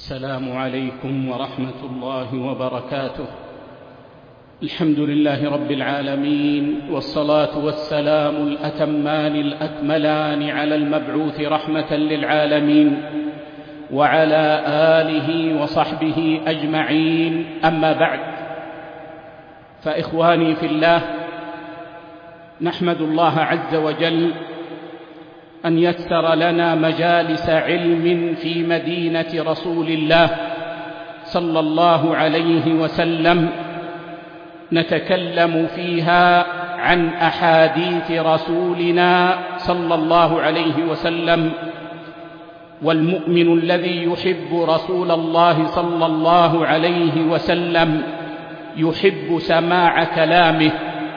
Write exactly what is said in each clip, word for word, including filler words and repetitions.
السلام عليكم ورحمة الله وبركاته. الحمد لله رب العالمين، والصلاة والسلام الأتمان الأكملان على المبعوث رحمة للعالمين وعلى آله وصحبه أجمعين. أما بعد، فإخواني في الله، نحمد الله عز وجل أن يسر لنا مجالس علم في مدينة رسول الله صلى الله عليه وسلم، نتكلم فيها عن أحاديث رسولنا صلى الله عليه وسلم. والمؤمن الذي يحب رسول الله صلى الله عليه وسلم يحب سماع كلامه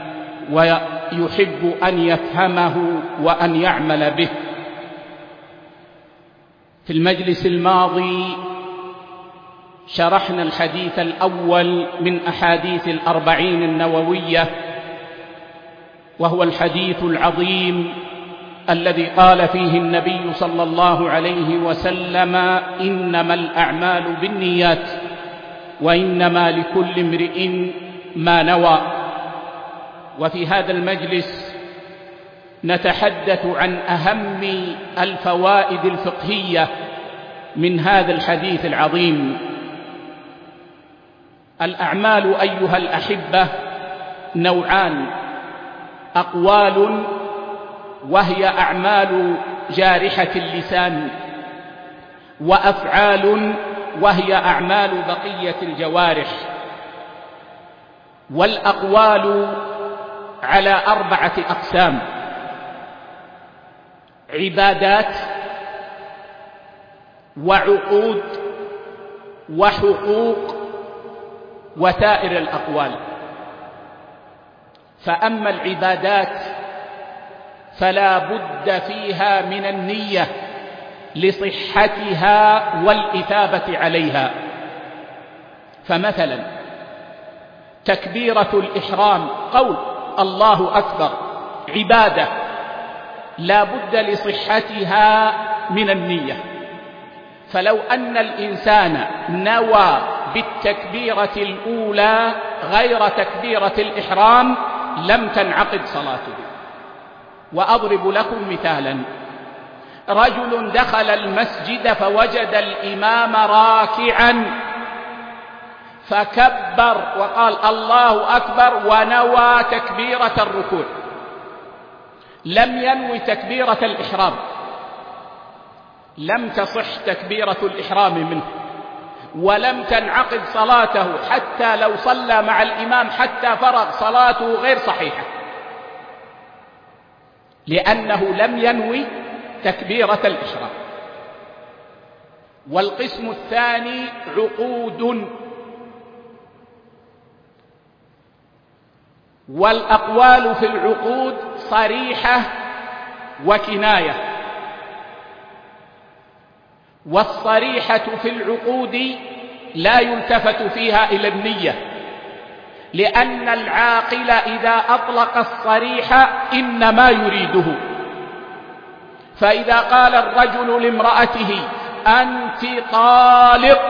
ويحب أن يفهمه وأن يعمل به. في المجلس الماضي شرحنا الحديث الأول من أحاديث الأربعين النووية، وهو الحديث العظيم الذي قال فيه النبي صلى الله عليه وسلم: إنما الأعمال بالنيات وإنما لكل امرئ ما نوى. وفي هذا المجلس نتحدث عن أهم الفوائد الفقهية من هذا الحديث العظيم. الأعمال أيها الأحبة نوعان: أقوال وهي أعمال جارحة اللسان، وأفعال وهي أعمال بقية الجوارح. والأقوال على أربعة أقسام: عبادات، وعقود، وحقوق، وسائر الأقوال. فأما العبادات فلا بد فيها من النية لصحتها والإثابة عليها. فمثلا تكبيرة الإحرام، قول الله أكبر، عبادة لا بد لصحتها من النية. فلو أن الإنسان نوى بالتكبيرة الأولى غير تكبيرة الإحرام لم تنعقد صلاته. وأضرب لكم مثالا: رجل دخل المسجد فوجد الإمام راكعا فكبر وقال الله أكبر ونوى تكبيرة الركوع، لم ينوي تكبيرة الإحرام، لم تصح تكبيرة الإحرام منه، ولم تنعقد صلاته. حتى لو صلى مع الإمام حتى فرغ صلاته غير صحيحة، لأنه لم ينوي تكبيرة الإحرام. والقسم الثاني عقود، والأقوال في العقود صريحة وكناية. والصريحة في العقود لا يلتفت فيها إلى النية، لأن العاقل إذا أطلق الصريح إنما يريده. فإذا قال الرجل لامرأته أنت طالق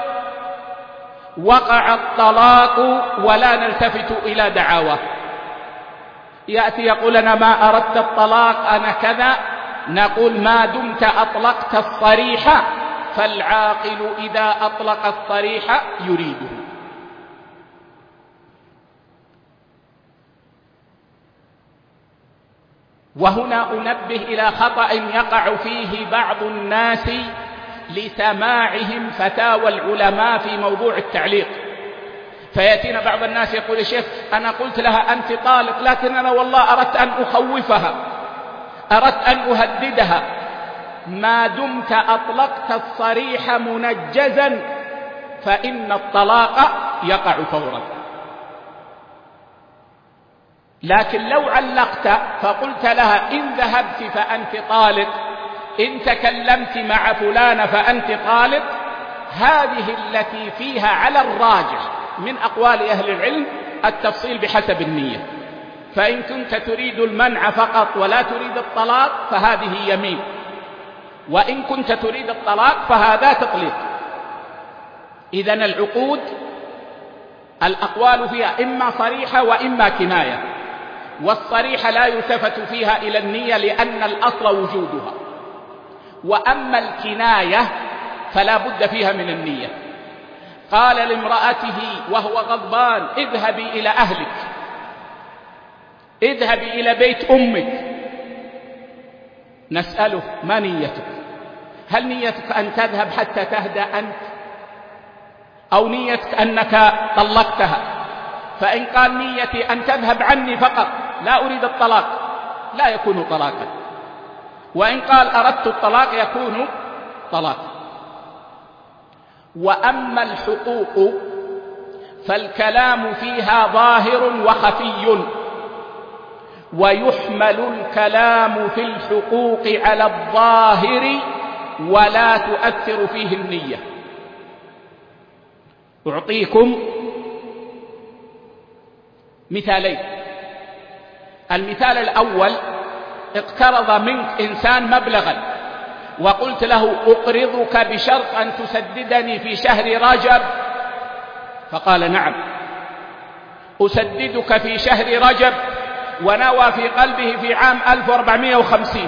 وقع الطلاق ولا نلتفت إلى دعاواه. يأتي يقول أنا ما أردت الطلاق، أنا كذا، نقول ما دمت أطلقت الصريح، فالعاقل إذا أطلق الصريح يريده. وهنا أنبه إلى خطأ يقع فيه بعض الناس لسماعهم فتاوى العلماء في موضوع التعليق. فيأتينا بعض الناس يقول: يا شيخ أنا قلت لها أنت طالق، لكن أنا والله أردت أن أخوفها، أردت أن أهددها. ما دمت أطلقت الصريح منجزا فإن الطلاق يقع فورا. لكن لو علقت فقلت لها إن ذهبت فأنت طالق، إن تكلمت مع فلان فأنت طالق، هذه التي فيها على الراجح من أقوال أهل العلم التفصيل بحسب النية. فإن كنت تريد المنع فقط ولا تريد الطلاق فهذه يمين، وإن كنت تريد الطلاق فهذا تطليق. إذن العقود الأقوال فيها إما صريحة وإما كناية، والصريحة لا يلتفت فيها إلى النية لأن الأصل وجودها، وأما الكناية فلا بد فيها من النية. قال لامرأته وهو غضبان: اذهبي إلى أهلك، اذهبي إلى بيت أمك. نسأله: ما نيتك؟ هل نيتك أن تذهب حتى تهدأ أنت، أو نيتك أنك طلقتها؟ فإن قال: نيتي أن تذهب عني فقط، لا أريد الطلاق، لا يكون طلاقا. وإن قال: أردت الطلاق، يكون طلاقا. وأما الحقوق فالكلام فيها ظاهر وخفي، ويحمل الكلام في الحقوق على الظاهر ولا تؤثر فيه النية. أعطيكم مثالين. المثال الأول: اقترض منك إنسان مبلغا وقلت له: أقرضك بشرط أن تسددني في شهر رجب، فقال: نعم. أسددك في شهر رجب، ونوى في قلبه في عام ألف وأربعمائة وخمسين.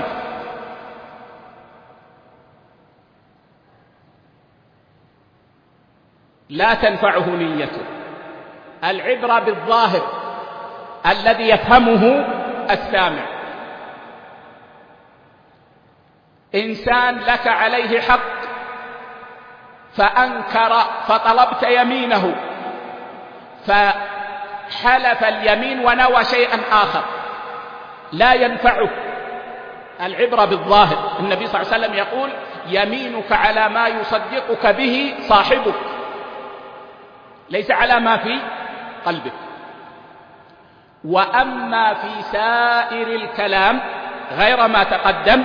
لا تنفعه نيته. العبرة بالظاهر الذي يفهمه السامع. إنسان لك عليه حق فأنكر فطلبت يمينه، فحلف اليمين ونوى شيئا آخر، لا ينفعه. العبرة بالظاهر. النبي صلى الله عليه وسلم يقول: يمينك على ما يصدقك به صاحبك، ليس على ما في قلبك. وأما في سائر الكلام غير ما تقدم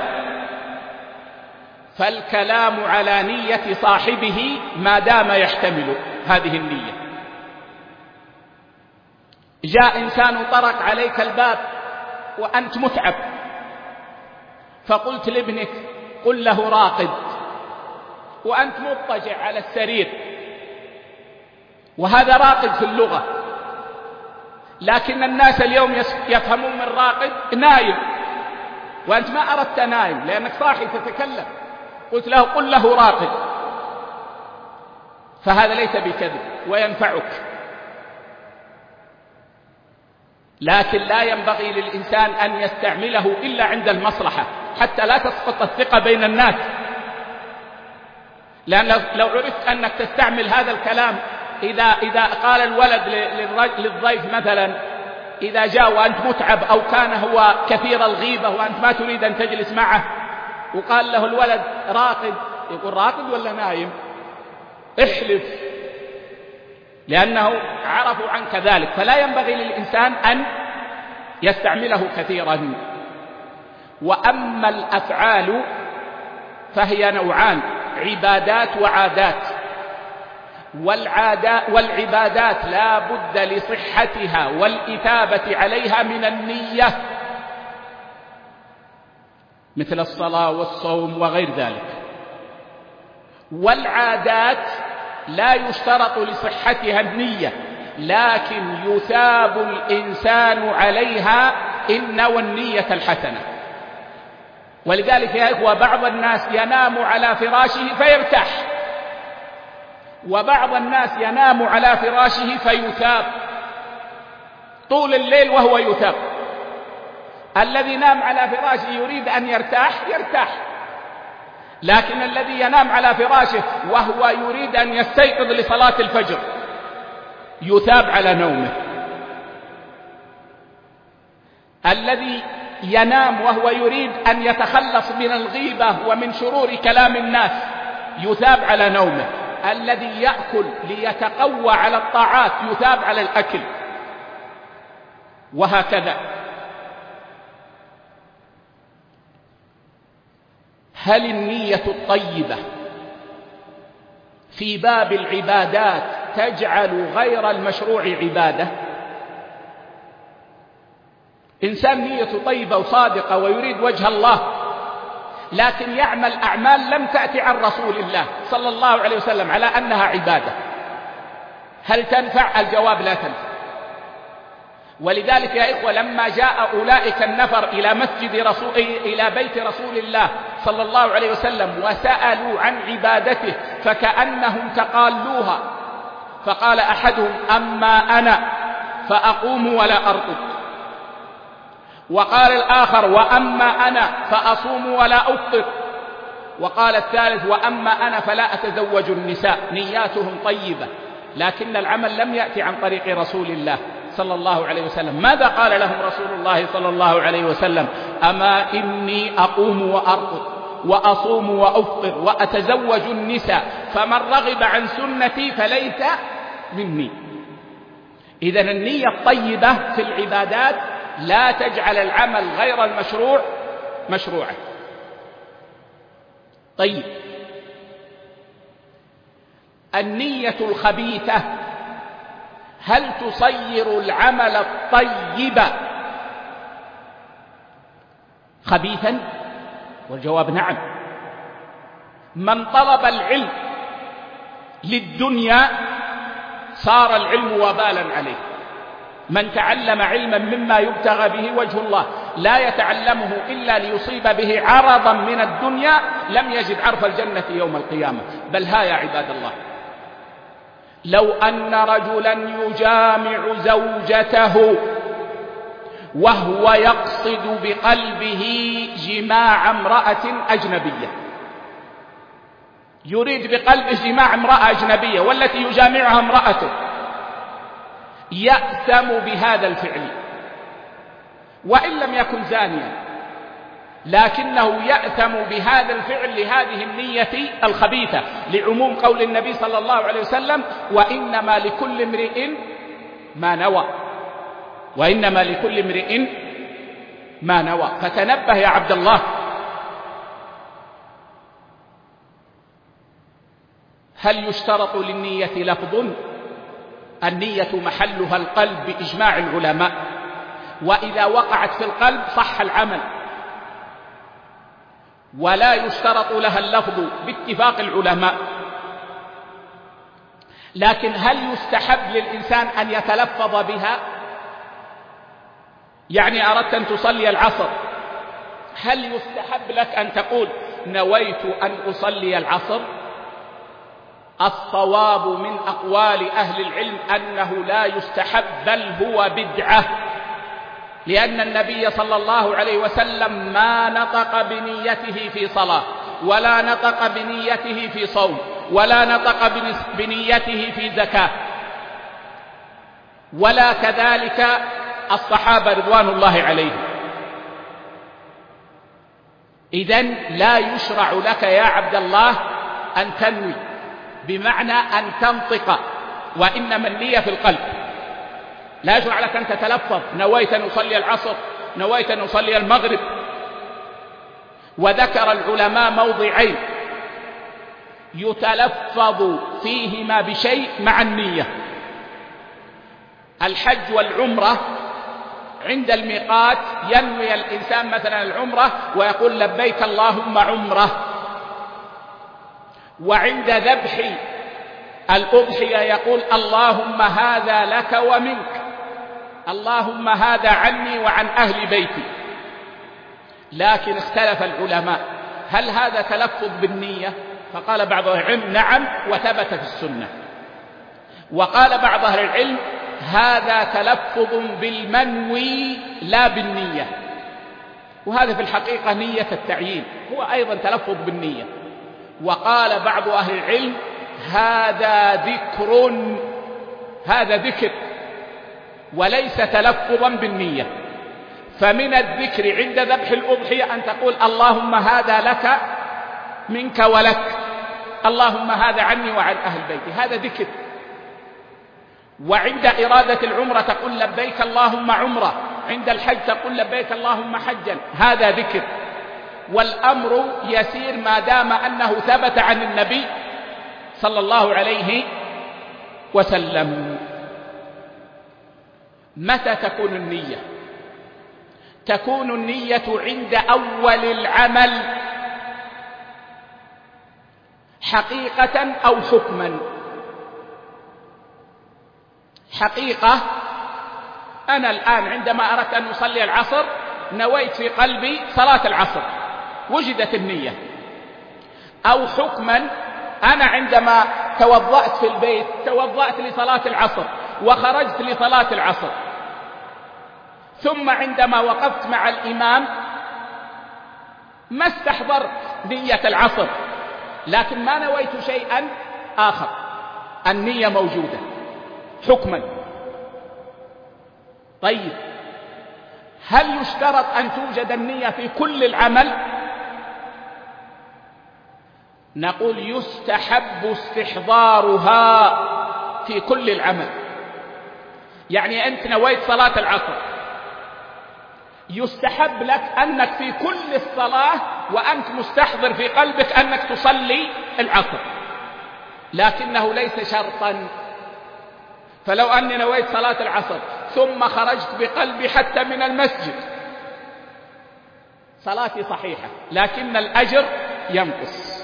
فالكلام على نية صاحبه ما دام يحتمل هذه النية. جاء إنسان طرق عليك الباب وأنت متعب، فقلت لابنك: قل له راقد، وأنت مضطجع على السرير، وهذا راقد في اللغة، لكن الناس اليوم يفهمون من راقد نايم، وأنت ما أردت نايم لأنك صاحي تتكلم، قلت له: قل له راقد. فهذا ليس بكذب وينفعك، لكن لا ينبغي للإنسان أن يستعمله إلا عند المصلحة حتى لا تسقط الثقة بين الناس. لأن لو عرفت أنك تستعمل هذا الكلام، إذا, إذا قال الولد للضيف مثلا إذا جاء وأنت متعب، أو كان هو كثير الغيبة وأنت ما تريد أن تجلس معه، وقال له الولد: راقد، يقول: راقد ولا نايم؟ احلف، لأنه عرفوا عنك ذلك. فلا ينبغي للإنسان أن يستعمله كثيرا. وأما الأفعال فهي نوعان: عبادات وعادات. والعادات والعبادات لا بد لصحتها والإثابة عليها من النية، مثل الصلاة والصوم وغير ذلك. والعادات لا يشترط لصحتها النية، لكن يثاب الإنسان عليها إن نوى النية الحسنة. ولذلك يا إخوة بعض الناس ينام على فراشه فيرتاح، وبعض الناس ينام على فراشه فيثاب طول الليل وهو يثاب. الذي نام على فراشه يريد أن يرتاح يرتاح، لكن الذي ينام على فراشه وهو يريد أن يستيقظ لصلاة الفجر يثاب على نومه. الذي ينام وهو يريد أن يتخلص من الغيبة ومن شرور كلام الناس يثاب على نومه. الذي يأكل ليتقوى على الطاعات يثاب على الأكل، وهكذا. هل النية الطيبة في باب العبادات تجعل غير المشروع عبادة؟ إنسان نيته طيبة وصادقة ويريد وجه الله، لكن يعمل أعمال لم تأتي عن رسول الله صلى الله عليه وسلم على أنها عبادة، هل تنفع؟ الجواب لا تنفع. ولذلك يا إخوة لما جاء أولئك النفر إلى مسجد رسول إلى بيت رسول الله صلى الله عليه وسلم وسألوا عن عبادته فكأنهم تقالوها، فقال أحدهم: أما أنا فأقوم ولا أرقد. وقال الآخر: وأما أنا فأصوم ولا أفطر. وقال الثالث: وأما أنا فلا أتزوج النساء. نياتهم طيبة، لكن العمل لم يأتي عن طريق رسول الله صلى الله عليه وسلم. ماذا قال لهم رسول الله صلى الله عليه وسلم؟ أما إني أقوم وأرقد وأصوم وأفطر وأتزوج النساء، فمن رغب عن سنتي فليس مني. إذن النية الطيبة في العبادات لا تجعل العمل غير المشروع مشروعا. طيب، النية الخبيثة هل تصير العمل الطيب خبيثا؟ والجواب نعم. من طلب العلم للدنيا صار العلم وبالا عليه. من تعلم علما مما يبتغى به وجه الله لا يتعلمه إلا ليصيب به عرضا من الدنيا لم يجد عرف الجنة يوم القيامة. بل ها يا عباد الله، لو أن رجلا يجامع زوجته وهو يقصد بقلبه جماع امرأة أجنبية، يريد بقلبه جماع امرأة أجنبية والتي يجامعها امرأته، يأثم بهذا الفعل وإن لم يكن زانيا، لكنه يأثم بهذا الفعل لهذه النية الخبيثة، لعموم قول النبي صلى الله عليه وسلم: وإنما لكل امرئ ما نوى، وإنما لكل امرئ ما نوى. فتنبه يا عبد الله. هل يشترط للنية لفظ؟ النية محلها القلب بإجماع العلماء، وإذا وقعت في القلب صح العمل، ولا يشترط لها اللفظ باتفاق العلماء. لكن هل يستحب للإنسان أن يتلفظ بها؟ يعني أردت أن تصلي العصر، هل يستحب لك أن تقول نويت أن أصلي العصر؟ الصواب من أقوال أهل العلم أنه لا يستحب، بل هو بدعة، لأن النبي صلى الله عليه وسلم ما نطق بنيته في صلاة، ولا نطق بنيته في صوم، ولا نطق بنيته في زكاة، ولا كذلك الصحابة رضوان الله عليهم. إذن لا يشرع لك يا عبد الله أن تنوي بمعنى أن تنطق، وإنما النية في القلب. لا يشرع لك أن تتلفظ نويت أن أصلي العصر، نويت أن أصلي المغرب. وذكر العلماء موضعين يتلفظ فيهما بشيء مع النية: الحج والعمرة. عند الميقات ينوي الإنسان مثلا العمرة ويقول لبيك اللهم عمرة، وعند ذبح الأضحية يقول اللهم هذا لك ومنك، اللهم هذا عني وعن أهل بيتي. لكن اختلف العلماء هل هذا تلفظ بالنية؟ فقال بعض أهل العلم نعم، وثبت في السنة. وقال بعض أهل العلم هذا تلفظ بالمنوي لا بالنية، وهذا في الحقيقة نية التعيين، هو أيضا تلفظ بالنية. وقال بعض أهل العلم هذا ذكر، هذا ذكر وليس تلفظا بالنية. فمن الذكر عند ذبح الأضحية أن تقول اللهم هذا لك منك ولك، اللهم هذا عني وعن أهل بيتي، هذا ذكر. وعند إرادة العمرة تقول لبيك اللهم عمرة، عند الحج تقول لبيك اللهم حجا، هذا ذكر. والأمر يسير ما دام أنه ثبت عن النبي صلى الله عليه وسلم. متى تكون النية؟ تكون النية عند أول العمل حقيقة أو حكما. حقيقة أنا الآن عندما أردت أن أصلي العصر نويت في قلبي صلاة العصر، وجدت النية. أو حكما أنا عندما توضأت في البيت توضأت لصلاة العصر وخرجت لصلاة العصر، ثم عندما وقفت مع الإمام ما استحضرت نية العصر، لكن ما نويت شيئا آخر، النية موجودة حكما. طيب هل يشترط أن توجد النية في كل العمل؟ نقول يستحب استحضارها في كل العمل. يعني أنت نويت صلاة العصر، يستحب لك أنك في كل الصلاة وأنت مستحضر في قلبك أنك تصلي العصر، لكنه ليس شرطا. فلو أني نويت صلاة العصر ثم خرجت بقلبي حتى من المسجد صلاتي صحيحة، لكن الأجر ينقص.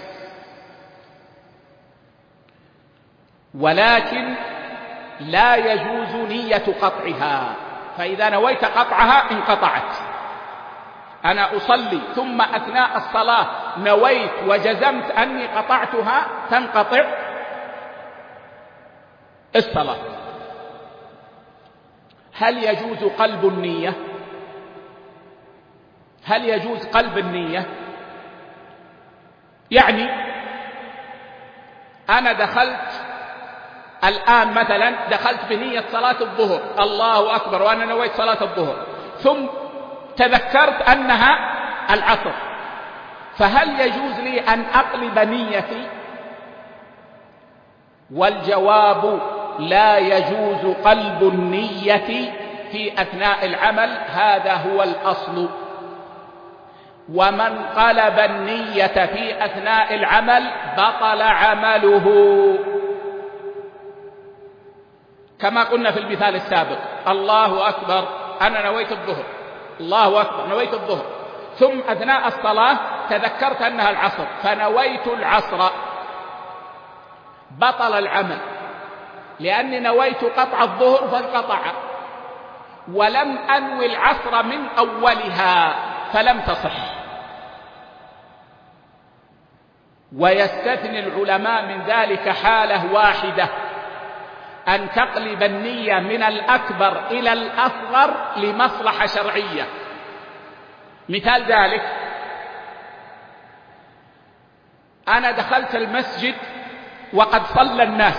ولكن لا يجوز نية قطعها، فإذا نويت قطعها انقطعت. أنا أصلي ثم أثناء الصلاة نويت وجزمت أني قطعتها، تنقطع الصلاة. هل يجوز قلب النية؟ هل يجوز قلب النية؟ يعني أنا دخلت الآن مثلا دخلت بنية صلاة الظهر، الله أكبر، وأنا نويت صلاة الظهر، ثم تذكرت أنها العصر، فهل يجوز لي أن أقلب نيتي؟ والجواب لا يجوز قلب النية في أثناء العمل، هذا هو الأصل. ومن قلب النية في أثناء العمل بطل عمله، كما قلنا في المثال السابق. الله أكبر، أنا نويت الظهر، الله أكبر نويت الظهر، ثم أثناء الصلاة تذكرت أنها العصر فنويت العصر، بطل العمل، لأني نويت قطع الظهر فانقطع، ولم أنوي العصر من أولها فلم تصح. ويستثني العلماء من ذلك حالة واحدة، أن تقلب النية من الأكبر إلى الأصغر لمصلحة شرعية. مثال ذلك، أنا دخلت المسجد وقد صلى الناس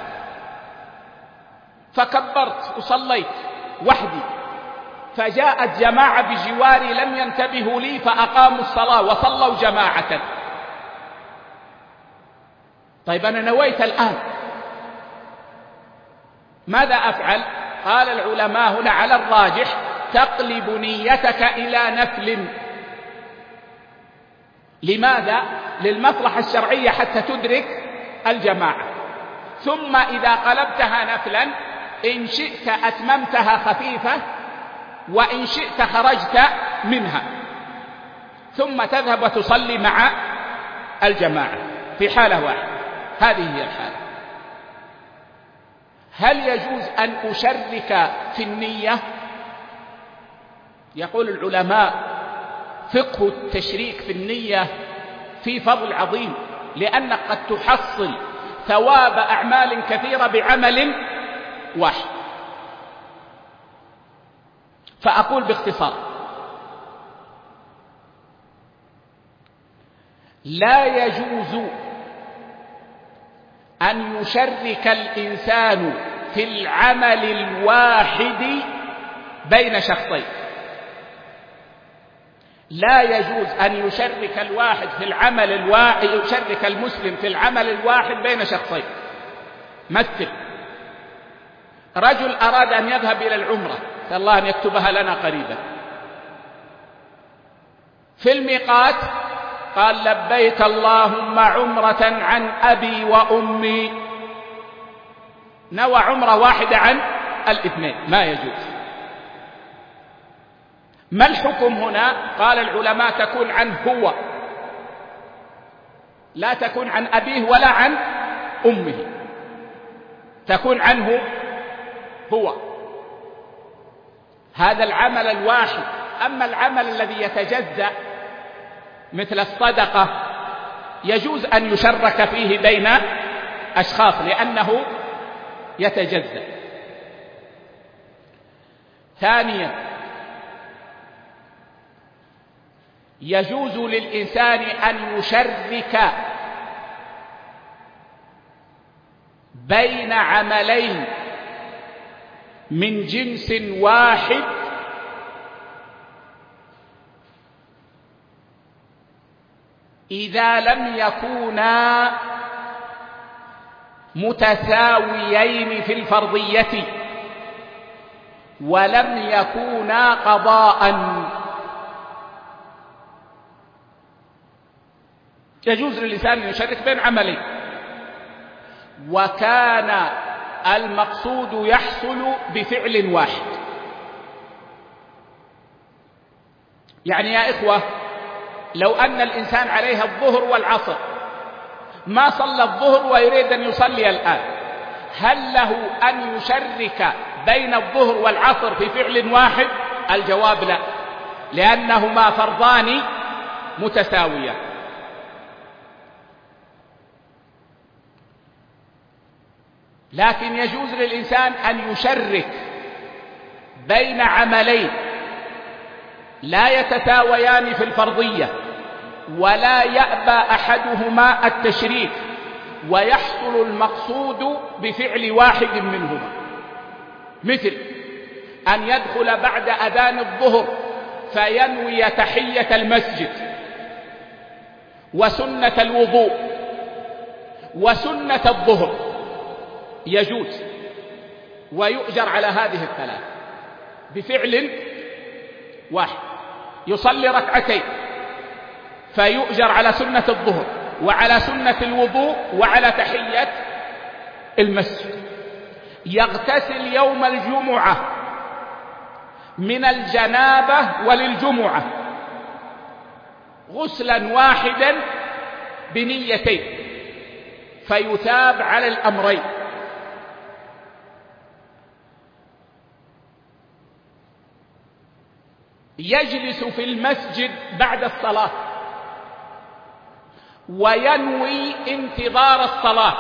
فكبرت وصليت وحدي، فجاءت جماعة بجواري لم ينتبهوا لي فأقاموا الصلاة وصلوا جماعة. طيب أنا نويت الآن، ماذا أفعل؟ قال العلماء هنا على الراجح تقلب نيتك إلى نفل. لماذا؟ للمصلحة الشرعية حتى تدرك الجماعة. ثم إذا قلبتها نفلا إن شئت أتممتها خفيفة، وإن شئت خرجت منها، ثم تذهب وتصلي مع الجماعة في حالة واحدة. هذه هي الحالة. هل يجوز أن أشرك في النية؟ يقول العلماء فقه التشريك في النية في فضل عظيم، لأنك قد تحصل ثواب أعمال كثيرة بعمل واحد. فأقول باختصار: لا يجوز أن يشرك الإنسان في العمل الواحد بين شخصين. لا يجوز أن يشرك الواحد في العمل الواحد يشرك المسلم في العمل الواحد بين شخصين. مثل رجل أراد أن يذهب إلى العمرة، نسأل الله أن يكتبها لنا قريبا، في الميقات قال لبيك اللهم عمرة عن أبي وأمي، نوى عمرة واحدة عن الاثنين، ما يجوز. ما الحكم هنا؟ قال العلماء تكون عنه هو، لا تكون عن أبيه ولا عن أمه، تكون عنه هو هذا العمل الواحد. أما العمل الذي يتجزأ مثل الصدقة يجوز أن يشرك فيه بين أشخاص لأنه يتجزأ. ثانيا، يجوز للإنسان أن يشرك بين عملين من جنس واحد إذا لم يكونا متساويين في الفرضية ولم يكونا قضاء. يجوز للإنسان أن يشرك بين عملين وكان المقصود يحصل بفعل واحد. يعني يا إخوة، لو أن الإنسان عليه الظهر والعصر ما صلى الظهر ويريد أن يصلي الآن، هل له أن يشرك بين الظهر والعصر في فعل واحد؟ الجواب لا، لأنهما فرضان متساويان. لكن يجوز للإنسان أن يشرك بين عملين لا يتساويان في الفرضية ولا يأبى أحدهما التشريك ويحصل المقصود بفعل واحد منهما، مثل أن يدخل بعد أذان الظهر فينوي تحية المسجد وسنة الوضوء وسنة الظهر، يجوز ويؤجر على هذه الثلاث بفعل واحد. يصلي ركعتين فيؤجر على سنة الظهر وعلى سنة الوضوء وعلى تحية المسجد. يغتسل يوم الجمعة من الجنابة وللجمعة غسلا واحدا بنيتين فيثاب على الأمرين. يجلس في المسجد بعد الصلاة وينوي انتظار الصلاة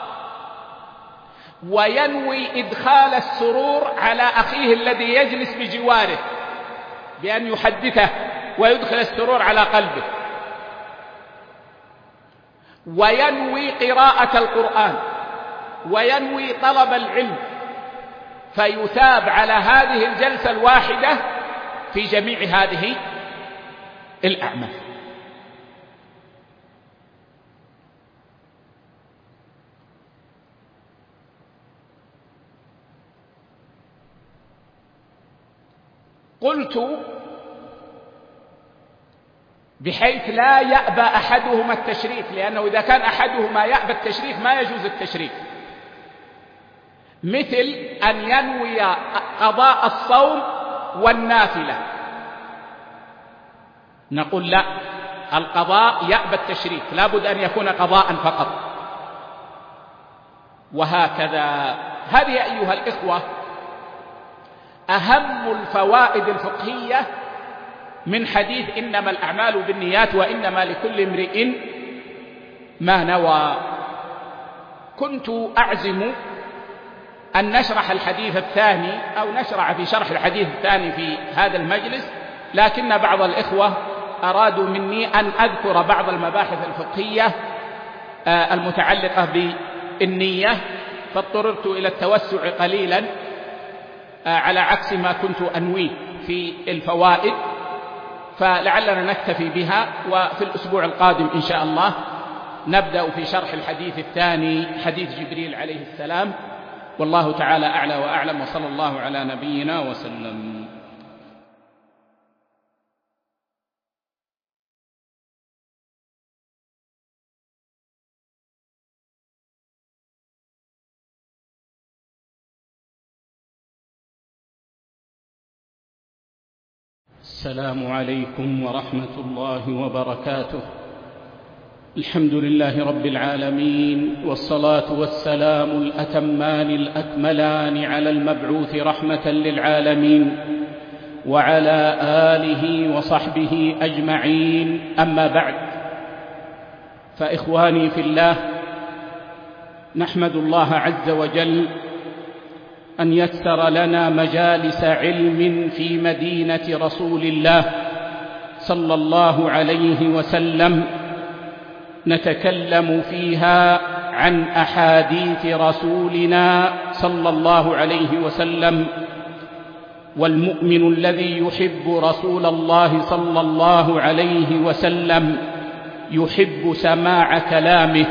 وينوي إدخال السرور على أخيه الذي يجلس بجواره بأن يحدثه ويدخل السرور على قلبه، وينوي قراءة القرآن وينوي طلب العلم، فيثاب على هذه الجلسة الواحدة في جميع هذه الأعمال. قلت بحيث لا يأبى أحدهما التشريك، لأنه إذا كان أحدهما يأبى التشريك ما يجوز التشريك، مثل أن ينوي قضاء الصوم والنافلة، نقول لا، القضاء يأبى التشريك، لا بد أن يكون قضاء فقط. وهكذا. هذه أيها الإخوة أهم الفوائد الفقهية من حديث إنما الأعمال بالنيات وإنما لكل امرئ ما نوى. كنت أعزم أن نشرح الحديث الثاني أو نشرع في شرح الحديث الثاني في هذا المجلس، لكن بعض الإخوة أرادوا مني أن أذكر بعض المباحث الفقهية المتعلقة بالنية، فاضطررت إلى التوسع قليلا على عكس ما كنت أنويه في الفوائد، فلعلنا نكتفي بها، وفي الأسبوع القادم إن شاء الله نبدأ في شرح الحديث الثاني، حديث جبريل عليه السلام. والله تعالى أعلى وأعلم، وصلى الله على نبينا وسلم. السلام عليكم ورحمة الله وبركاته. الحمد لله رب العالمين، والصلاة والسلام الأتمان الأكملان على المبعوث رحمة للعالمين وعلى آله وصحبه أجمعين. أما بعد، فإخواني في الله، نحمد الله عز وجل أن يسر لنا مجالس علم في مدينة رسول الله صلى الله عليه وسلم نتكلم فيها عن أحاديث رسولنا صلى الله عليه وسلم. والمؤمن الذي يحب رسول الله صلى الله عليه وسلم يحب سماع كلامه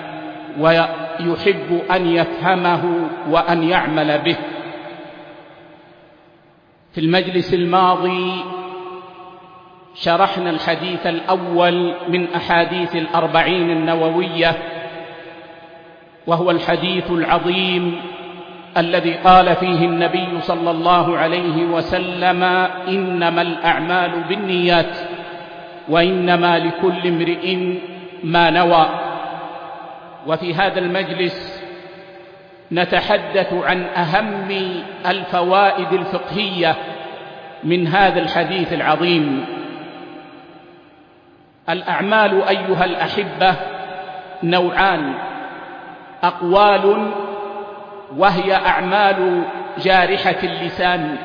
ويحب أن يفهمه وأن يعمل به. في المجلس الماضي شرحنا الحديث الأول من أحاديث الأربعين النووية، وهو الحديث العظيم الذي قال فيه النبي صلى الله عليه وسلم: إنما الأعمال بالنيات وإنما لكل امرئ ما نوى. وفي هذا المجلس نتحدث عن أهم الفوائد الفقهية من هذا الحديث العظيم. الأعمال أيها الأحبة نوعان: أقوال وهي أعمال جارحة اللسان،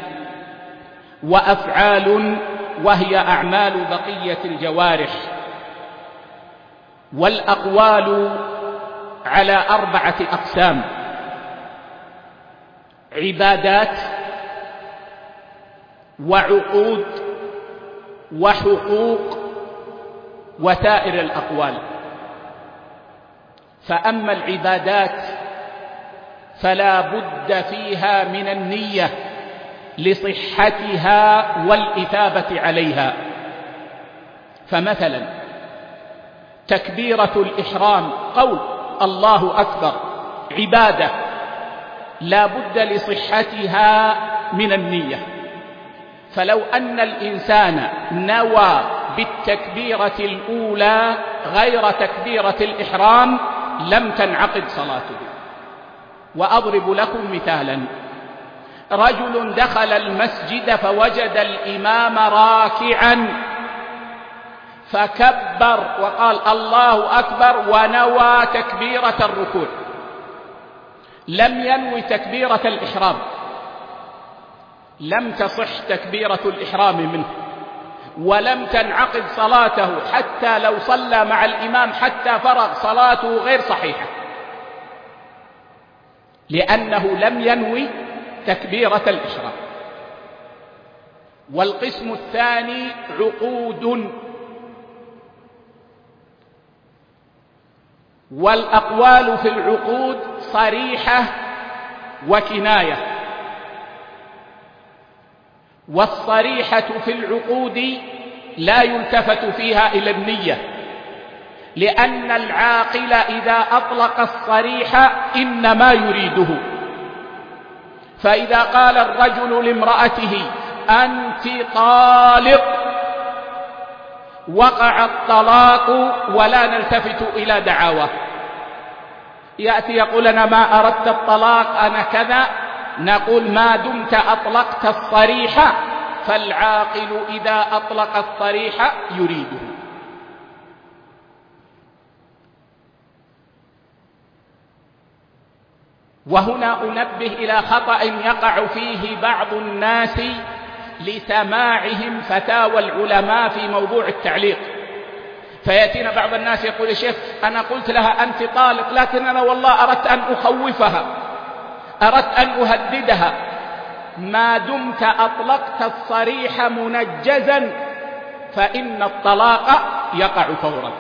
وأفعال وهي أعمال بقية الجوارح. والأقوال على أربعة أقسام: عبادات، وعقود، وحقوق، وسائر الأقوال. فأما العبادات فلا بد فيها من النية لصحتها والإثابة عليها. فمثلا تكبيرة الإحرام قول الله أكبر عبادة لا بد لصحتها من النية. فلو أن الإنسان نوى بالتكبيرة الأولى غير تكبيرة الإحرام لم تنعقد صلاته. وأضرب لكم مثالا: رجل دخل المسجد فوجد الإمام راكعا فكبر وقال الله أكبر ونوى تكبيرة الركوع، لم ينوي تكبيرة الإحرام، لم تصح تكبيرة الإحرام منه، ولم تنعقد صلاته. حتى لو صلى مع الإمام حتى فرغ صلاته غير صحيحة، لأنه لم ينوي تكبيرة الإحرام. والقسم الثاني عقود، والأقوال في العقود صريحة وكناية. والصريحة في العقود لا يلتفت فيها إلى النية، لأن العاقل إذا أطلق الصريح إنما يريده. فإذا قال الرجل لامرأته أنت طالق وقع الطلاق ولا نلتفت إلى دعاواه. يأتي يقول أنا ما أردت الطلاق أنا كذا، نقول ما دمت أطلقت الصريح، فالعاقل إذا أطلق الصريح يريده. وهنا أنبه إلى خطأ يقع فيه بعض الناس لسماعهم فتاوى العلماء في موضوع التعليق. فيأتينا بعض الناس يقول: يا شيخ أنا قلت لها أنت طالق، لكن أنا والله أردت أن أخوفها، أردت أن أهددها. ما دمت أطلقت الصريح منجزا فإن الطلاق يقع فورا.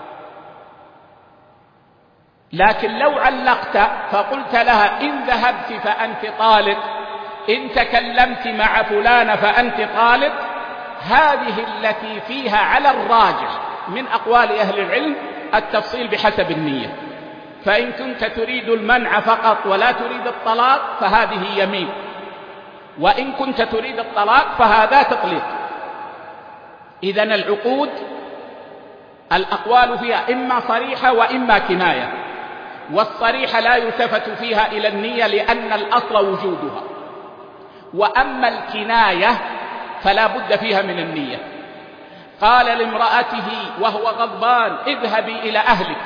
لكن لو علقت فقلت لها إن ذهبت فأنت طالق، إن تكلمت مع فلان فأنت طالق، هذه التي فيها على الراجح من أقوال أهل العلم التفصيل بحسب النية. فإن كنت تريد المنع فقط ولا تريد الطلاق فهذه يمين، وإن كنت تريد الطلاق فهذا تطليق. إذن العقود الأقوال فيها إما صريحة وإما كناية، والصريحة لا يلتفت فيها إلى النية لأن الأصل وجودها، وأما الكناية فلا بد فيها من النية. قال لامرأته وهو غضبان: اذهبي إلى أهلك،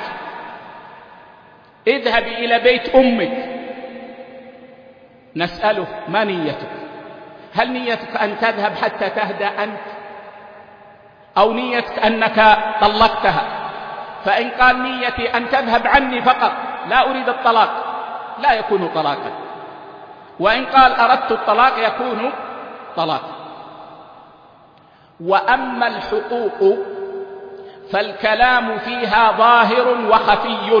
اذهبي إلى بيت أمك. نسأله: ما نيتك؟ هل نيتك أن تذهب حتى تهدأ أنت، أو نيتك أنك طلقتها؟ فإن قال: نيتي أن تذهب عني فقط، لا أريد الطلاق، لا يكون طلاقا. وإن قال: أردت الطلاق، يكون طلاقا. وأما الحقوق فالكلام فيها ظاهر وخفي،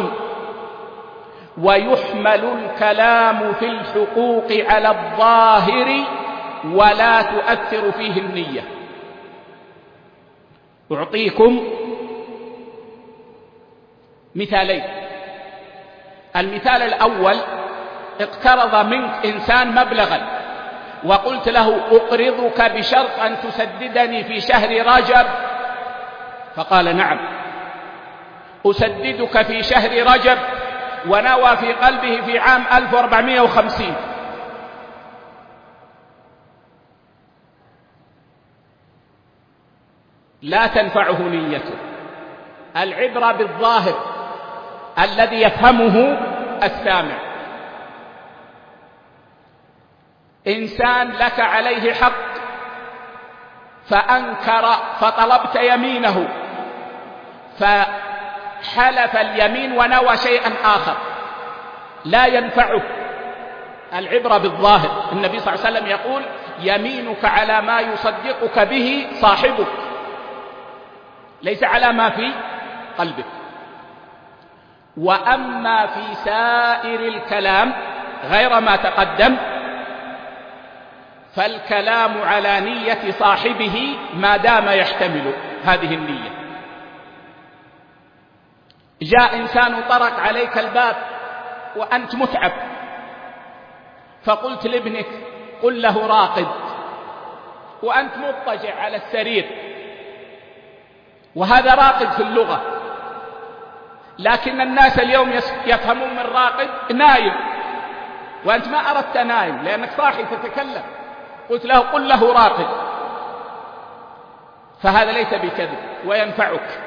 ويحمل الكلام في الحقوق على الظاهر ولا تؤثر فيه النية. أعطيكم مثالين. المثال الأول: اقترض منك إنسان مبلغا وقلت له: أقرضك بشرط أن تسددني في شهر رجب، فقال: نعم. أسددك في شهر رجب، ونوى في قلبه في عام ألف وأربعمائة وخمسين. لا تنفعه نيته. العبرة بالظاهر الذي يفهمه السامع. إنسان لك عليه حق فأنكر فطلبت يمينه، فحلف اليمين ونوى شيئا آخر، لا ينفعه. العبرة بالظاهر. النبي صلى الله عليه وسلم يقول: يمينك على ما يصدقك به صاحبك، ليس على ما في قلبك. وأما في سائر الكلام غير ما تقدم فالكلام على نية صاحبه ما دام يحتمل هذه النية. جاء إنسان طرق عليك الباب وأنت متعب، فقلت لابنك: قل له راقد، وأنت مضطجع على السرير، وهذا راقد في اللغة، لكن الناس اليوم يفهمون من راقد نايم، وأنت ما أردت نايم لأنك صاحي تتكلم، قلت له: قل له راقد. فهذا ليس بكذب وينفعك،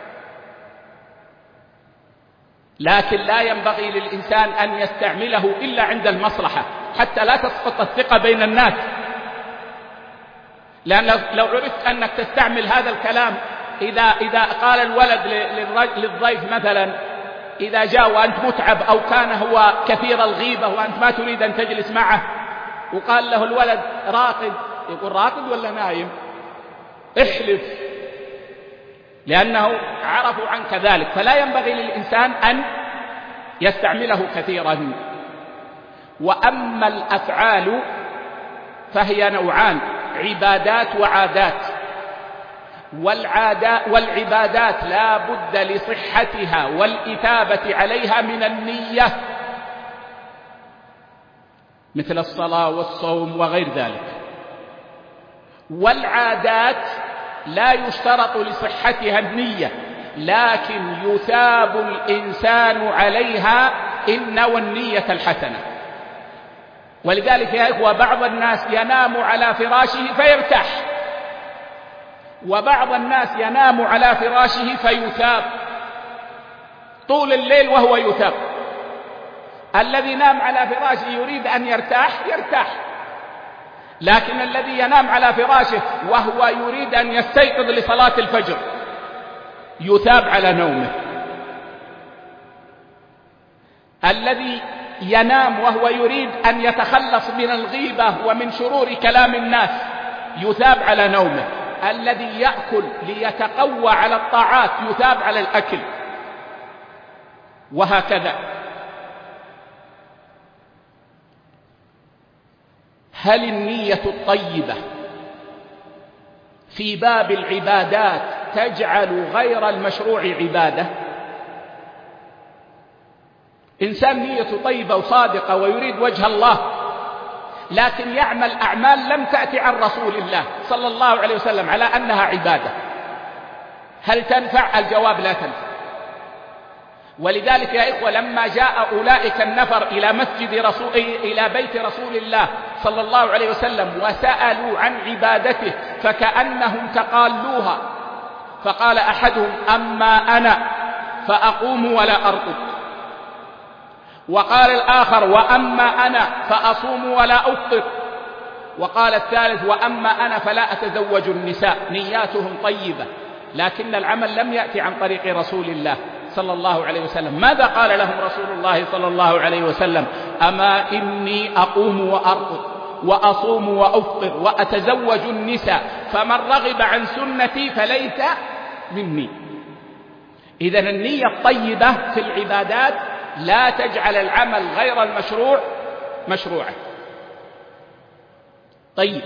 لكن لا ينبغي للإنسان أن يستعمله إلا عند المصلحة حتى لا تسقط الثقة بين الناس. لأن لو عرفت أنك تستعمل هذا الكلام، إذا, إذا قال الولد للضيف مثلا إذا جاء وأنت متعب، أو كان هو كثير الغيبة وأنت ما تريد أن تجلس معه، وقال له الولد: راقد، يقول: راقد ولا نايم؟ احلف، لأنه عرفوا عنك ذلك. فلا ينبغي للإنسان أن يستعمله كثيرا. وأما الأفعال فهي نوعان: عبادات وعادات. والعادات والعبادات لا بد لصحتها والإثابة عليها من النية، مثل الصلاة والصوم وغير ذلك. والعادات لا يشترط لصحتها النية، لكن يثاب الإنسان عليها إن نوى النية الحسنة. ولذلك يا إخوة بعض الناس ينام على فراشه فيرتاح، وبعض الناس ينام على فراشه فيثاب طول الليل وهو يثاب. الذي نام على فراشه يريد أن يرتاح يرتاح، لكن الذي ينام على فراشه وهو يريد أن يستيقظ لصلاة الفجر يثاب على نومه. الذي ينام وهو يريد أن يتخلص من الغيبة ومن شرور كلام الناس يثاب على نومه. الذي يأكل ليتقوى على الطاعات يثاب على الأكل، وهكذا. هل النية الطيبة في باب العبادات تجعل غير المشروع عبادة؟ إنسان نيته طيبة وصادقة ويريد وجه الله، لكن يعمل أعمال لم تأتي عن رسول الله صلى الله عليه وسلم على أنها عبادة، هل تنفع؟ الجواب لا تنفع. ولذلك يا إخوة لما جاء أولئك النفر إلى مسجد رسول إلى بيت رسول الله صلى الله عليه وسلم وسألوا عن عبادته فكأنهم تقالوها، فقال أحدهم: أما أنا فأقوم ولا أرقد. وقال الآخر: وأما أنا فأصوم ولا أفطر. وقال الثالث: وأما أنا فلا أتزوج النساء. نياتهم طيبة، لكن العمل لم يأتي عن طريق رسول الله صلى الله عليه وسلم. ماذا قال لهم رسول الله صلى الله عليه وسلم؟ أما إني أقوم وأرقد وأصوم وأفطر وأتزوج النساء، فمن رغب عن سنتي فليس مني. إذن النية الطيبة في العبادات لا تجعل العمل غير المشروع مشروعا. طيب،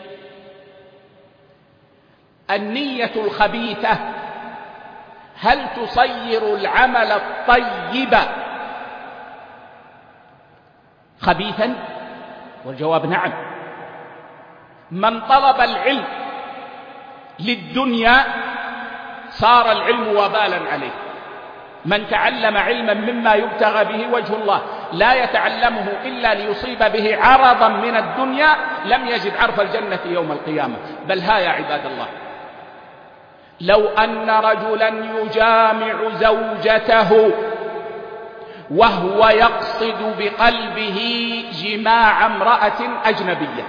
النية الخبيثة هل تصير العمل الطيب خبيثا؟ والجواب نعم. من طلب العلم للدنيا صار العلم وبالا عليه. من تعلم علما مما يبتغى به وجه الله لا يتعلمه إلا ليصيب به عرضا من الدنيا لم يجد عرف الجنة يوم القيامة. بل ها يا عباد الله، لو أن رجلا يجامع زوجته وهو يقصد بقلبه جماع امرأة أجنبية،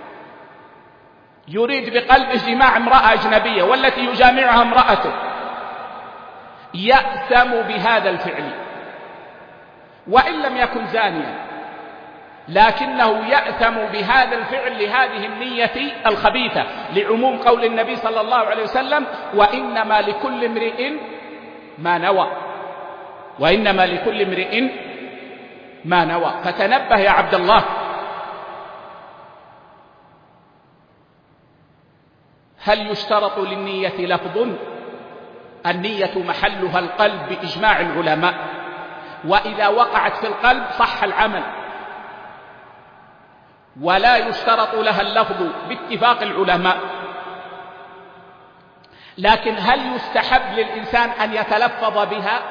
يريد بقلبه جماع امرأة أجنبية والتي يجامعها امرأته، يأثم بهذا الفعل وإن لم يكن زانيا، لكنه يأثم بهذا الفعل لهذه النية الخبيثة، لعموم قول النبي صلى الله عليه وسلم: وإنما لكل امرئ ما نوى، وإنما لكل امرئ ما نوى. فتنبه يا عبد الله. هل يشترط للنية لفظ؟ النية محلها القلب بإجماع العلماء، وإذا وقعت في القلب صح العمل، ولا يشترط لها اللفظ باتفاق العلماء. لكن هل يستحب للإنسان أن يتلفظ بها؟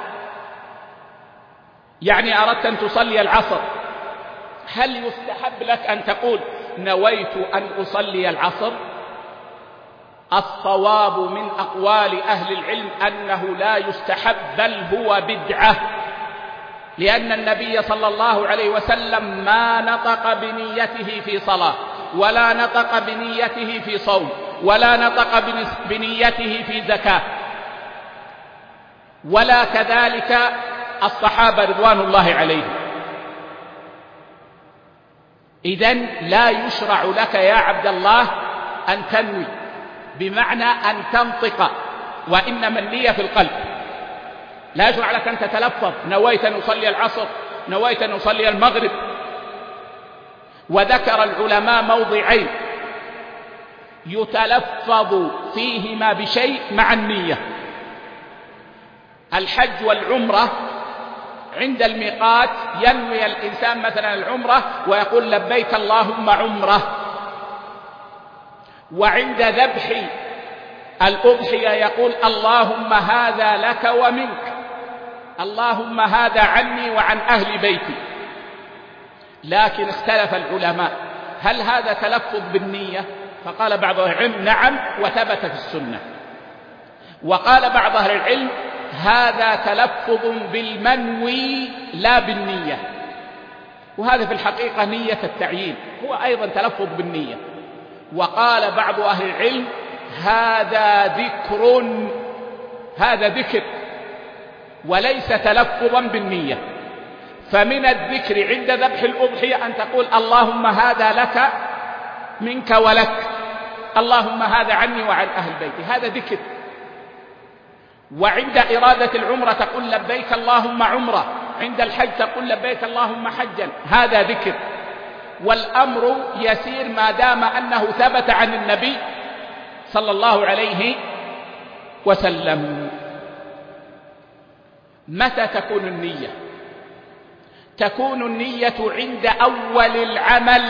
يعني أردت أن تصلي العصر، هل يستحب لك أن تقول نويت أن أصلي العصر؟ الصواب من أقوال أهل العلم أنه لا يستحب بل هو بدعة، لأن النبي صلى الله عليه وسلم ما نطق بنيته في صلاة، ولا نطق بنيته في صوم، ولا نطق بنيته في زكاة، ولا كذلك الصحابة رضوان الله عليهم. إذن لا يشرع لك يا عبد الله أن تنوي بمعنى أن تنطق، وإنما النية في القلب. لا يشرع لك أن تتلفظ نويت أن أصلي العصر، نويت أن أصلي المغرب. وذكر العلماء موضعين يتلفظ فيهما بشيء مع النية: الحج والعمرة. عند الميقات ينوي الإنسان مثلا العمرة ويقول لبيك اللهم عمرة، وعند ذبح الأضحية يقول اللهم هذا لك ومنك، اللهم هذا عني وعن أهل بيتي. لكن اختلف العلماء هل هذا تلفظ بالنية؟ فقال بعض أهل العلم نعم وثبت في السنة، وقال بعض أهل العلم هذا تلفظ بالمنوي لا بالنية، وهذا في الحقيقة نية التعيين، هو أيضا تلفظ بالنية. وقال بعض أهل العلم هذا ذكر، هذا ذكر وليس تلفظا بالنية. فمن الذكر عند ذبح الأضحية أن تقول اللهم هذا لك منك ولك، اللهم هذا عني وعن أهل بيتي، هذا ذكر. وعند إرادة العمرة تقول لبيك اللهم عمرة، عند الحج تقول لبيك اللهم حجا، هذا ذكر. والأمر يسير ما دام أنه ثبت عن النبي صلى الله عليه وسلم. متى تكون النية؟ تكون النية عند أول العمل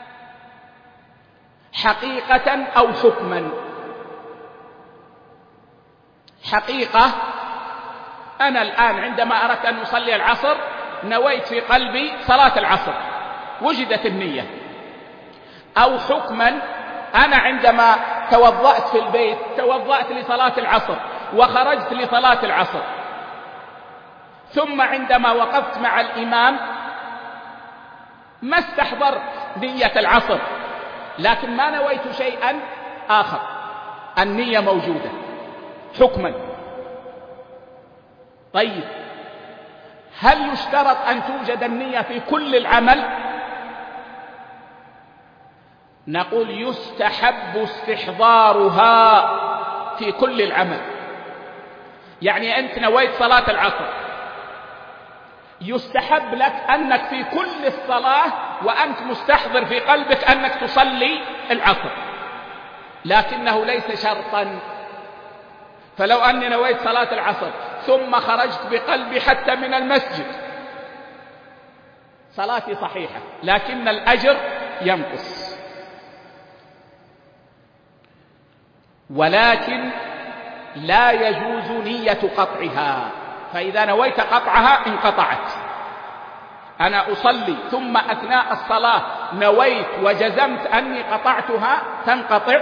حقيقة أو حكما. حقيقة أنا الآن عندما أردت أن أصلي العصر نويت في قلبي صلاة العصر، وجدت النية. أو حكما أنا عندما توضأت في البيت توضأت لصلاة العصر وخرجت لصلاة العصر، ثم عندما وقفت مع الإمام ما استحضرت نية العصر، لكن ما نويت شيئا آخر، النية موجودة حكما. طيب هل يشترط أن توجد النية في كل العمل؟ نقول يستحب استحضارها في كل العمل. يعني أنت نويت صلاة العصر، يستحب لك أنك في كل الصلاة وأنت مستحضر في قلبك أنك تصلي العصر، لكنه ليس شرطا. فلو أني نويت صلاة العصر ثم خرجت بقلبي حتى من المسجد صلاتي صحيحة، لكن الأجر ينقص. ولكن لا يجوز نية قطعها، فإذا نويت قطعها انقطعت. أنا أصلي ثم أثناء الصلاة نويت وجزمت أني قطعتها، تنقطع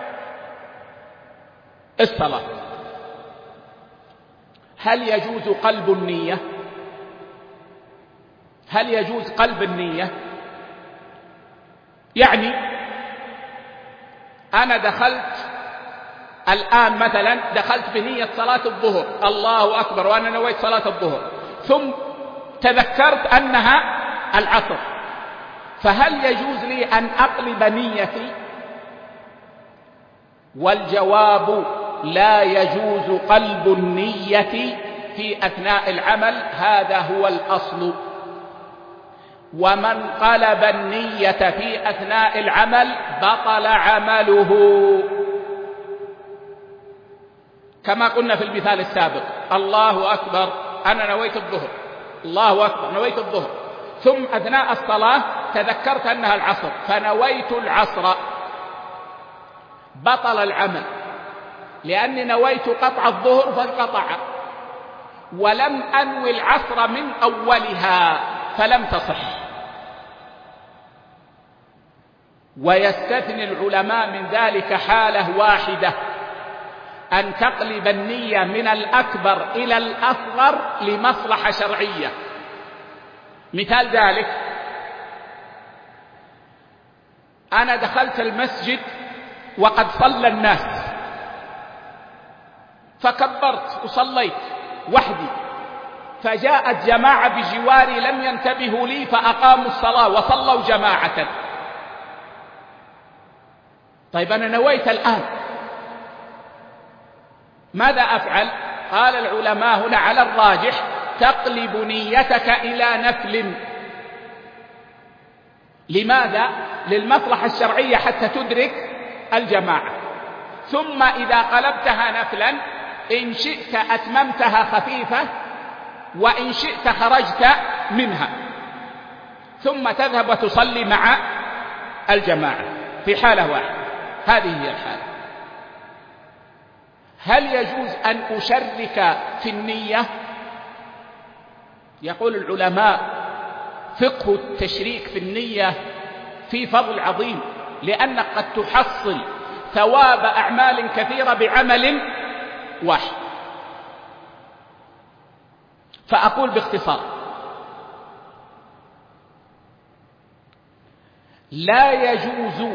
الصلاة. هل يجوز قلب النية؟ هل يجوز قلب النية؟ يعني أنا دخلت الآن مثلا دخلت بنية صلاة الظهر، الله أكبر، وأنا نويت صلاة الظهر، ثم تذكرت أنها العصر، فهل يجوز لي أن أقلب نيتي؟ والجواب لا يجوز قلب النية في أثناء العمل، هذا هو الأصل. ومن قلب النية في أثناء العمل بطل عمله، كما قلنا في المثال السابق. الله أكبر، أنا نويت الظهر، الله أكبر، نويت الظهر، ثم أثناء الصلاة تذكرت أنها العصر فنويت العصر، بطل العمل، لأني نويت قطع الظهر فانقطع، ولم أنوي العصر من أولها فلم تصح. ويستثني العلماء من ذلك حالة واحدة، أن تقلب النية من الأكبر إلى الأصغر لمصلحة شرعية. مثال ذلك، أنا دخلت المسجد وقد صلى الناس فكبرت وصليت وحدي، فجاءت جماعة بجواري لم ينتبهوا لي فأقاموا الصلاة وصلوا جماعة. طيب أنا نويت الآن، ماذا أفعل؟ قال العلماء هنا على الراجح تقلب نيتك إلى نفل. لماذا؟ للمصلحة الشرعية حتى تدرك الجماعة. ثم إذا قلبتها نفلا إن شئت أتممتها خفيفة، وإن شئت خرجت منها، ثم تذهب وتصلي مع الجماعة في حالة واحدة. هذه هي الحالة. هل يجوز أن أشرك في النية؟ يقول العلماء فقه التشريك في النية في فضل عظيم، لأنك قد تحصل ثواب أعمال كثيرة بعمل واحد. فأقول باختصار: لا يجوز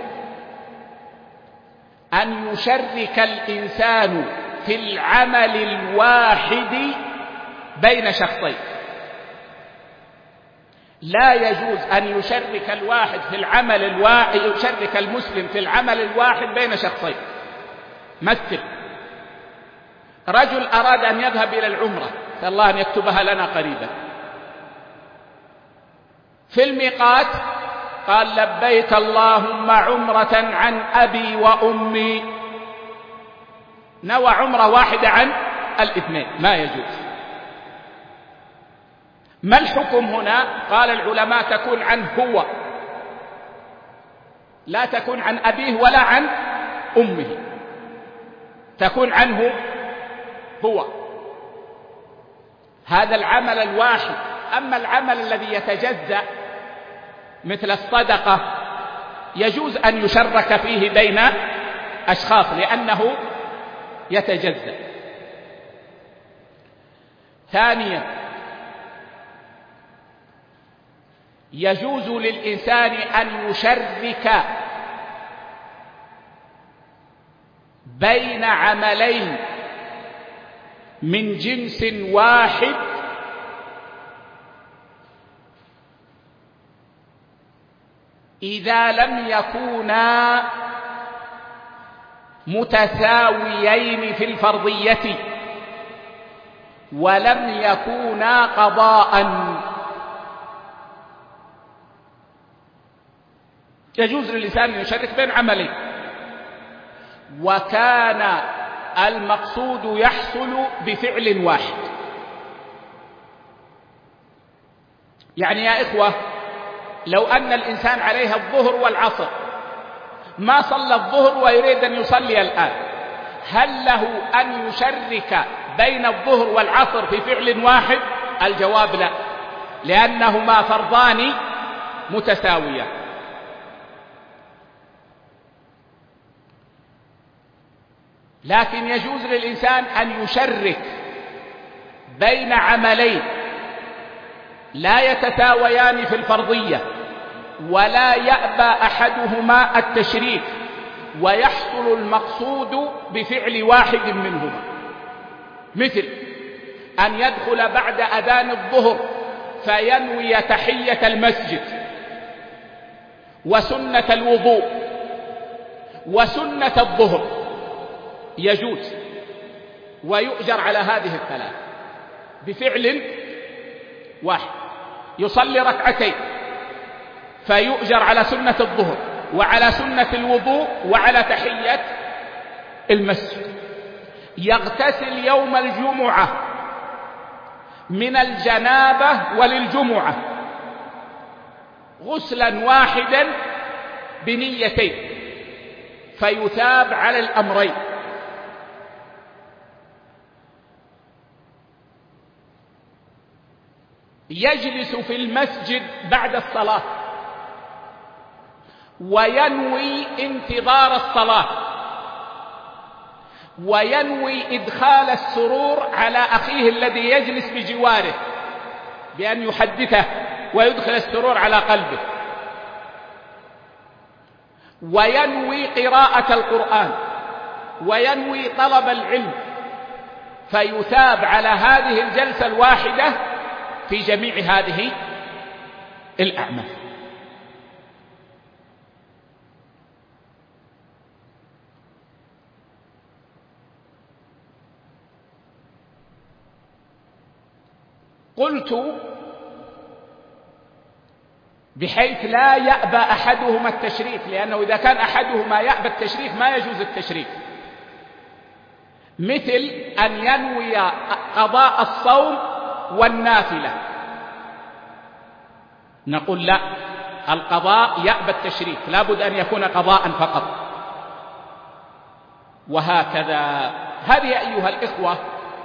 أن يشرك الإنسان في العمل الواحد بين شخصين. لا يجوز أن يشرك الواحد في العمل الواحد يشرك المسلم في العمل الواحد بين شخصين. مثل رجل أراد أن يذهب إلى العمرة، نسأل الله أن يكتبها لنا قريبا، في الميقات قال لبيك اللهم عمرة عن أبي وأمي، نوى عمرة واحدة عن الاثنين، ما يجوز. ما الحكم هنا؟ قال العلماء تكون عنه هو، لا تكون عن أبيه ولا عن أمه، تكون عنه هو هذا العمل الواحد. أما العمل الذي يتجزأ مثل الصدقة يجوز أن يشرك فيه بين أشخاص لأنه يتجزأ. ثانيا، يجوز للإنسان أن يشرك بين عملين من جنس واحد إذا لم يكونا متساويين في الفرضية ولم يكونا قضاء. يجوز للإنسان أن يشرك بين عملين وكان المقصود يحصل بفعل واحد. يعني يا إخوة، لو أن الإنسان عليها الظهر والعصر ما صلى الظهر ويريد أن يصلي الآن، هل له أن يشرك بين الظهر والعصر في فعل واحد؟ الجواب لا، لأنهما فرضان متساويان. لكن يجوز للإنسان أن يشرك بين عملين لا يتساويان في الفرضية ولا يأبى أحدهما التشريك ويحصل المقصود بفعل واحد منهما، مثل أن يدخل بعد أذان الظهر فينوي تحية المسجد وسنة الوضوء وسنة الظهر، يجوز ويؤجر على هذه الثلاث بفعل واحد. يصلي ركعتين فيؤجر على سنة الظهر وعلى سنة الوضوء وعلى تحية المسجد. يغتسل يوم الجمعة من الجنابة وللجمعة غسلا واحدا بنيتين فيثاب على الأمرين. يجلس في المسجد بعد الصلاة وينوي انتظار الصلاة وينوي إدخال السرور على أخيه الذي يجلس بجواره بأن يحدثه ويدخل السرور على قلبه، وينوي قراءة القرآن وينوي طلب العلم، فيثاب على هذه الجلسة الواحدة في جميع هذه الأعمال. قلت بحيث لا يأبى أحدهما التشريك، لأنه إذا كان أحدهما يأبى التشريك ما يجوز التشريك، مثل أن ينوي قضاء الصوم والنافلة، نقول لا، القضاء يأبى التشريك، لا بد أن يكون قضاء فقط. وهكذا. هذه أيها الإخوة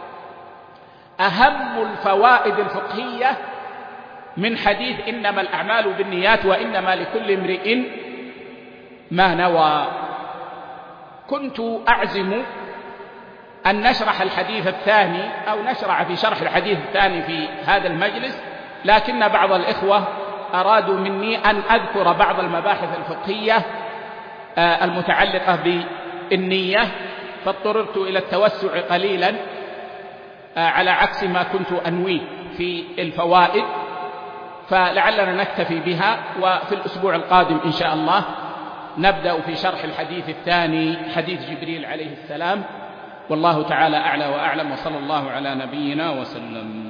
أهم الفوائد الفقهية من حديث إنما الأعمال بالنيات وإنما لكل امرئ ما نوى. كنت أعزم أن نشرح الحديث الثاني أو نشرع في شرح الحديث الثاني في هذا المجلس، لكن بعض الإخوة أرادوا مني أن أذكر بعض المباحث الفقهية المتعلقة بالنية، فاضطررت إلى التوسع قليلا على عكس ما كنت أنويه في الفوائد، فلعلنا نكتفي بها، وفي الأسبوع القادم إن شاء الله نبدأ في شرح الحديث الثاني، حديث جبريل عليه السلام. والله تعالى أعلى وأعلم، وصلى الله على نبينا وسلم.